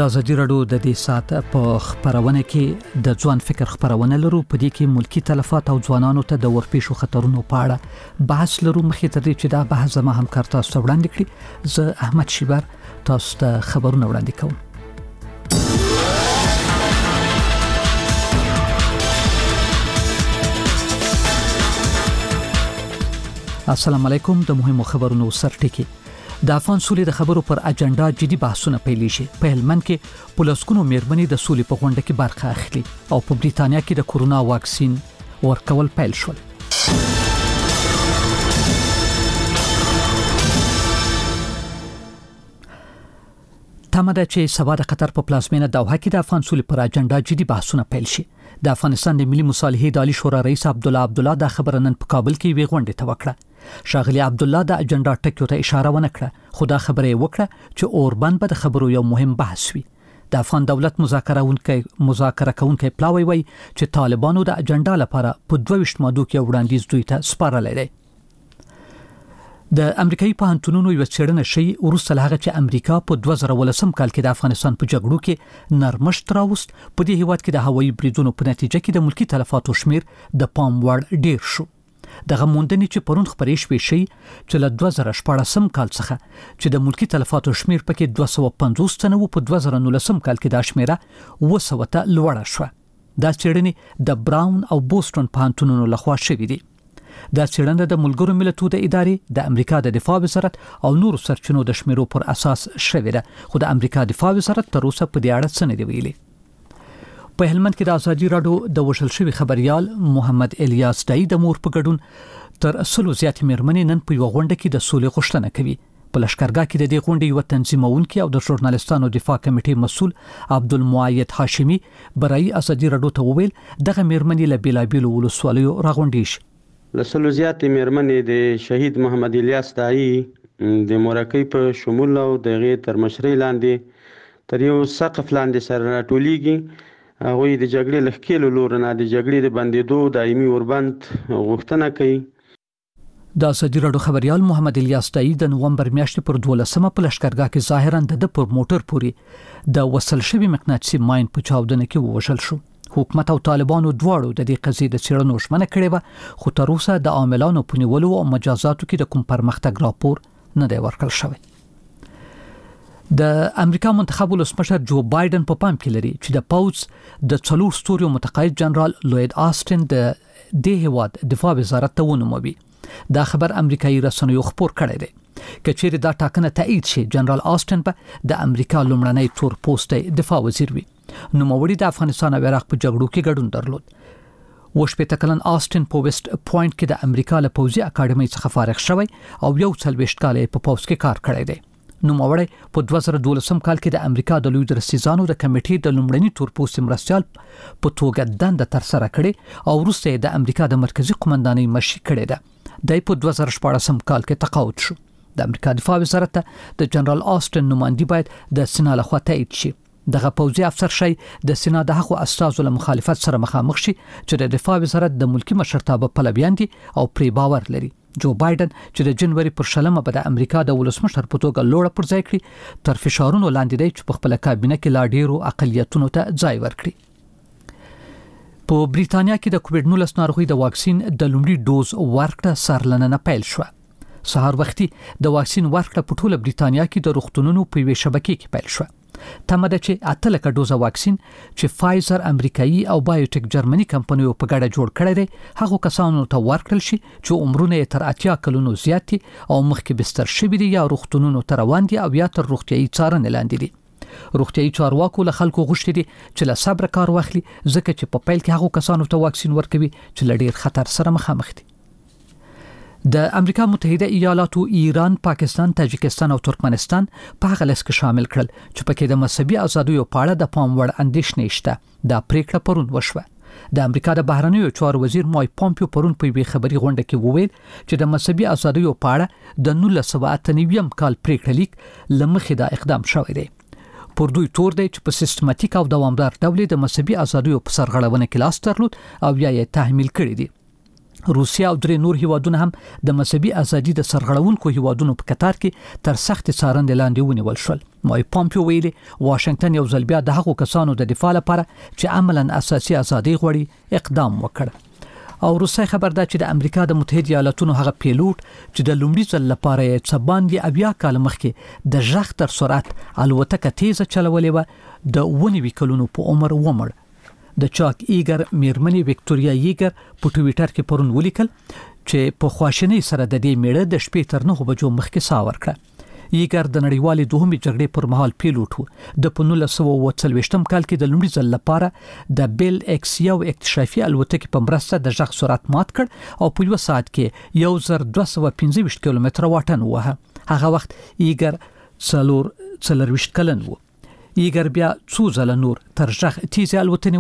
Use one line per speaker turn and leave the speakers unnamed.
د ازادي راډیو د دې ساعت په خبرونه کې د ځوان فکر خبرونه لرو. په دې کې ملکی تلفات او ځوانانو ته د ورپېښو خطرونو په اړه بحث لرو. مخې تر دې چې دا بحث زما همکار تاسو ته وړاندې کړي، زه احمد شیبر تاسو ته خبرونه وړاندې کوم. السلام علیکم. د مهمو خبرونو سرټکی. د افغان سولې د خبرو پر اجنډا جدي بحثونه پیل شي. په هلمند کې پولیسونو مېرمنې د سولې په غونډه کې برخه اخلي او په بریتانیا کې د کورونا واکسین ورکول پیل شول. تمه ده چې سبا د قطر په پلازمینه دوحه کې د افغان سولې پر اجنډا جدي بحثونه پیل شي. د افغانستان د ملي مصالحې د عالی شورا رئیس عبدالله د خبره نن په کابل کې وی غونډه ته وکړه. شاغلی عبدالله د اجنډا ټکیو ته اشاره ونه کړه، خو دا خبره وکړه چې اوربان به د خبرو یو مهم بحث وي. د افغان دولت مذاکره کوونکی پلاوی وی چې طالبانو د اجنډا لپاره په 22 ماده کې وړاندیز دوی ته سپارلی دی. د امریکایي پوهنتونونو یو څېړنه شي وروسته له هغه چې امریکا په 2018 کال کې د افغانستان په جګړو کې نرمښت راوست، په دې هیواد کې د هوایي بریدونو په نتیجه کې د ملکی تلفاتو شمیر د پام وړ ډیر شو. دغه موندنې چې پرون خبرې شوې شي چې له 2014 کال څخه چې د ملکی تلفاتو شمیر پکې 250 تنه وو، په 2019 کال کې دا شمیره 200 ته لوړه شوه. دا څېړنې د براون او بوسټون پوهنتونونو لخوا شوې دي. دا څېړنه د ملګرو ملتونو د ادارې، د امریکا د دفاع وزارت او نورو سرچینو د شمیرو پر اساس شوې ده، خو د امریکا دفاع وزارت تر اوسه په دې اړه څه نه دی ویلي. په هلمند کې د ازادي راډیو د وشل شوی خبريال محمد الیاس دای د مور په ګډون تر 100 زیات مېرمنې نن په یو غونډه کې د سولې غوښتنه کوي. په لشکرګاه کې د دې غونډې یو تنظیمونکي او د ژورنالیستانو دفاع کمیټې مسؤل عبدالمعید هاشمي برای ازادي راډیو ته وویل دغه مېرمنې له بیلابیلو ولسوالیو راغونډې شي.
له 100 زیات مېرمنې د شهید محمد الیاس دای د مورکۍ په شمول او دغه تر مشرۍ لاندې تر یو سقف لاندې سره راټولېږي. هغه د جګړې لخکېلو لور نه د جګړې د بندیدو دایمي اوربند غوښتنه کوي.
د ازادي راډیو خبريال محمد الیاس دای د نومبر میاشتې پر 12 په لشکرګاه کې ظاهرا د پر موټر پوري د وصل شوی مقناطیسي ماین په چاودنه کې ووژل شو. حکومت او طالبانو دواړو د دې قضیې د څېړنو ژمنه کړې و، خو تر اوسه د عاملانو په نیولو او مجازاتو کې د کوم پرمختګ راپور نه دی ورکړل شوی. د امریکا منتخب ولسمشر جو بایدن په پام کې لري چې د پوز د 4 ستوري متقاعد جنرال لوید آستن د دې هیواد دفاع وزارت ته ونوموي. دا خبر امریکایي رسنیو خبر کړی دی. کچېرې دا ټاکنه تایید شي، جنرال آستن به د امریکا لومړنی تور پوسټ دفاع وزیر وي. نوموړي د افغانستان او عراق په جګړو کې ګډون درلود. وشپېته کلن آستن په ویسټ پوینټ کې د امریکا له پوځي اکاډمۍ څخه فارغ شوی او 40 کال په پوز کې کار کړی دی. نوموړی په 2012 کال کې د امریکا د لوی درسیزانو د کمیټې د لومړني تور پوسټ مرستیال په توګه دنده تر سره کړې او وروسته د امریکا د مرکزی قومندانۍ مشري کړې ده. د په 2014 کال کې تقاعد شو. د امریکا دفاع وزارت ته د جنرال آستن نمائندګي باید د سنا لخوا تایید شي. دغه پوځي افسر شي د سنا د هغو استازو له مخالفت سره مخامخ شي چې د دفاع وزارت د ملکی مشرتابه پلویان دي او پری باور لري. جو بایدن چې د جنوري پر 16 به د امریکا د ولسمشر په توګه لوړه پر ځای کړي، تر فشارونو لاندې دی چې په خپل کابینه کې لا ډیرو اقلیتونو ته ځای ورکړي. په بریتانیا کې د کووډ-19 ناروغي د واکسین د لومړي ډوز ورکړه سرلننه پیل شو. سهار وختي د واکسین ورکړه په ټوله بریتانیا کې د روغتونونو په وی شبکې کې پیل شو. تمه ده چې 8 لک ډوزه واکسین چې فایزر امریکایي او بایوټیک جرمني کمپنیو په ګډه جوړ کړی دی هغه کسانو ته ورکړل شي چې عمرونه تر 80 کلونو زیات دي او مخکې بستر شوي دي یا روغتونونو ته روان دي او یا تر روغتیايي څارنې لاندې دي. روغتیايي چارواکو له خلکو غوښتي دي چې له صبر کار واخلي، ځکه چې په پیل کې هغه کسانو ته واکسین ورکوي چې له ډیر خطر سره مخامخ دي. د امریکا متحده ایالاتو ایران، پاکستان، تاجکستان او ترکمنستان په هغه لیست کې شامل کړل چې پکې د مذهبي ازادیو په اړه د پام وړ اندېښنې شته. دا پریکړه پرون وشوه. د امریکا د بهرنیو چارو وزیر مایک پومپیو پرون په یوه خبري غونډه کې وویل چې د مذهبي ازادیو په اړه د 1998 کال پریکړه لیک لمخې دا اقدام شوی دی. پر دوی تور دی چې په سیستماتیک او دوامدار ډول د مذهبي ازادیو په سرغړونه کې لاس درلود او یا یې تحمیل کړی دی. روسیا او درې نور هیوادونه هم د مذهبي ازادي د سرغړونکو هیوادونو په قطار کې تر سخت څارنې لاندې ونیول شول. مای پامپیو ویلي واشنگټن یو ځل بیا د هغو کسانو د دفاع لپاره چې عملاً اساسي ازادي غواړي اقدام وکړ. او روسي خبر ده چې د امریکا د متحده ایالاتونو هغه پیلوټ چې د لومړي ځل لپاره یې څباندې اویا کال مخکې د ژغ تر سرعت الوتکه تیزه چلولې و د 19 کلونو په عمر ومړ. د چاک ایګر میرمنې وکټوریا ایګر په ټویټر کې پرون ولیکل چې په خواشینۍ سره د دې میړه د شپې تر 9 بجو مخکې سا ورکړه. ایګر د نړیوالې دوهمې جګړې پر مهال پیلوټ و. د 1940 کال کې د لومړي ځل لپاره د بیل ایکس یو اکتشافي الوتکې په مرسته د ژغ سرعت مات کړ او په 1 ساعت کې 1225 کیلومتره واټن وه. هغه وخت ایګر 40 کلن و. ایګر بیا څو ځله نور تر ژغ تیزه الوتنې